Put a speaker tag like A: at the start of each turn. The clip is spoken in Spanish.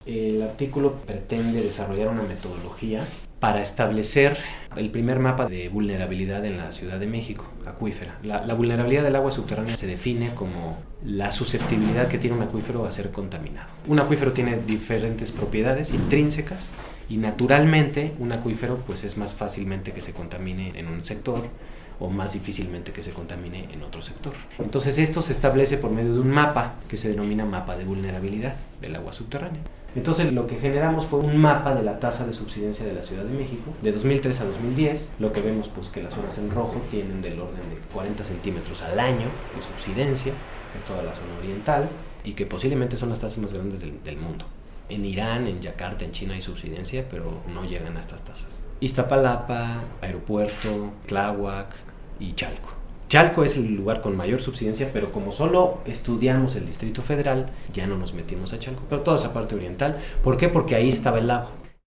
A: El artículo pretende desarrollar una metodología para establecer el primer mapa de vulnerabilidad en la Ciudad de México, acuífera. La vulnerabilidad del agua subterránea se define como la susceptibilidad que tiene un acuífero a ser contaminado. Un acuífero tiene diferentes propiedades intrínsecas y naturalmente un acuífero pues es más fácilmente que se contamine en un sector o más difícilmente que se contamine en otro sector. Entonces esto se establece por medio de un mapa que se denomina mapa de vulnerabilidad del agua subterránea. Entonces lo que generamos fue un mapa de la tasa de subsidencia de la Ciudad de México de 2003 a 2010. Lo que vemos pues que las zonas en rojo tienen del orden de 40 centímetros al año de subsidencia, que es toda la zona oriental, y que posiblemente son las tasas más grandes del mundo. En Irán, en Yakarta, en China hay subsidencia, pero no llegan a estas tasas. Iztapalapa, Aeropuerto, Tláhuac y Chalco. Chalco es el lugar con mayor subsidencia, pero como solo estudiamos el Distrito Federal, ya no nos metimos a Chalco, pero toda esa parte oriental. ¿Por qué? Porque ahí estaba el lago.